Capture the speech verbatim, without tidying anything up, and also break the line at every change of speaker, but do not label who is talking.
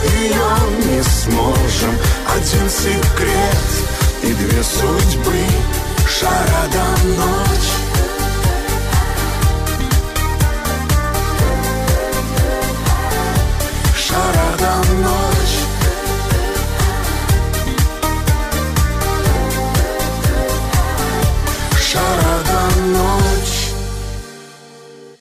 ее не сможем. Один секрет и две судьбы, шарада ночь.